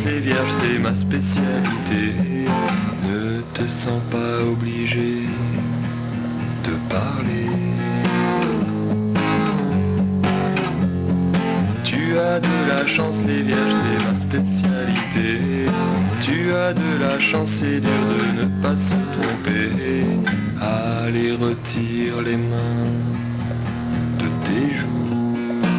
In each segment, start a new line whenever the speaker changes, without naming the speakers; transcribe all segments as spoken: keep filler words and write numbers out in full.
les vierges c'est ma spécialité. Ne te sens pas obligé de parler. Tu as de la chance, les vierges c'est ma spécialité. Tu as de la chance, c'est dur de ne pas se tromper. Allez, retire les mains de tes joues.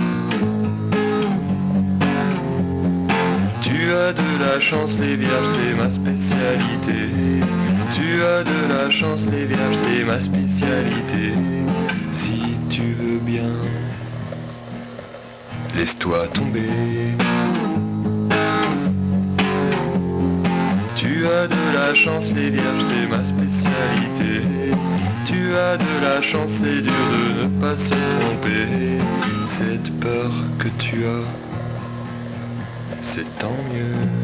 Tu as de la chance, les vierges c'est ma spécialité. Tu as de la chance, les vierges c'est ma spécialité. Si tu veux bien, laisse-toi tomber. Tu as de la chance, les vierges c'est ma spécialité. Tu as de la chance, c'est dur de ne pas se tromper. Cette peur que tu as, c'est tant mieux.